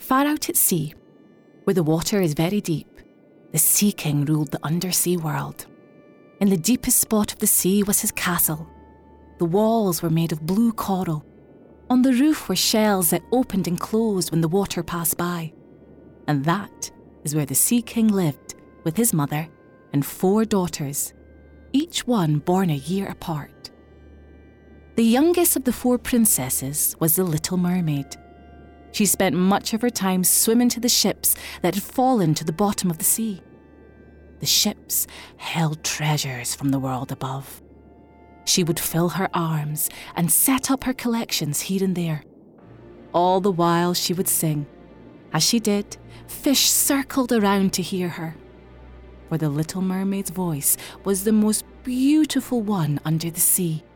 Far out at sea, where the water is very deep, the Sea King ruled the undersea world. In the deepest spot of the sea was his castle. The walls were made of blue coral. On the roof were shells that opened and closed when the water passed by. And that is where the Sea King lived with his mother and 4 daughters, each one born a year apart. The youngest of the 4 princesses was the Little Mermaid. She spent much of her time swimming to the ships that had fallen to the bottom of the sea. The ships held treasures from the world above. She would fill her arms and set up her collections here and there. All the while she would sing. As she did, fish circled around to hear her. For the Little Mermaid's voice was the most beautiful one under the sea.